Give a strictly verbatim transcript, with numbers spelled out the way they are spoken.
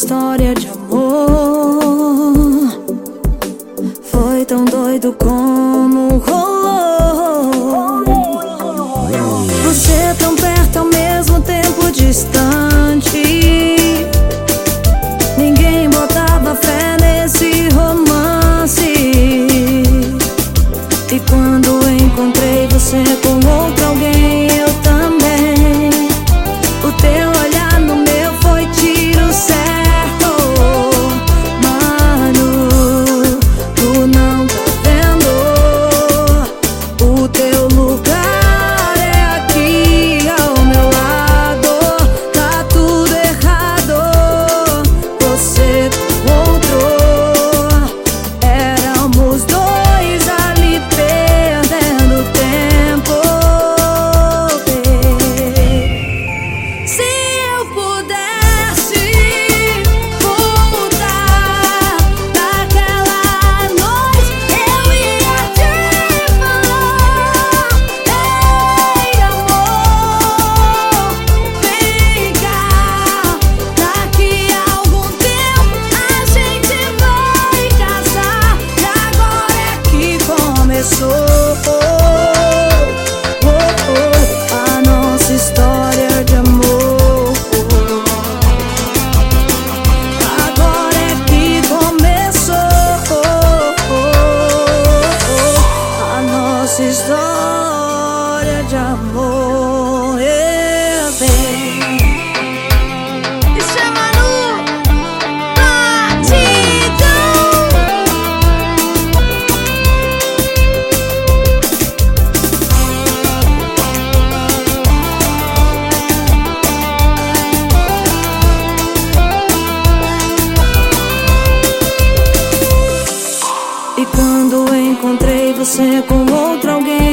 história de amor. Foi tão doido como rolou. Você tão perto ao mesmo tempo distante. Ninguém botava fé nesse romance. E quando encontrei você com outro alguém, eu também. O teu olhar no meu foi tiro certo. Mano, tu não tá vendo? O teu lugar é aqui ao meu lado. Tá tudo errado. Você com outro. Éramos dois ali perdendo tempo. Se eu pudesse voltar naquela noite, eu ia te falar: ei, amor, vem cá. Daqui a algum tempo a gente vai casar. E agora é que começou oh, oh, a nossa história de amor. Agora é que começou a nossa história de amor. Eu bem. Isso é Manu Batidão. E quando encontrei você com outro alguém,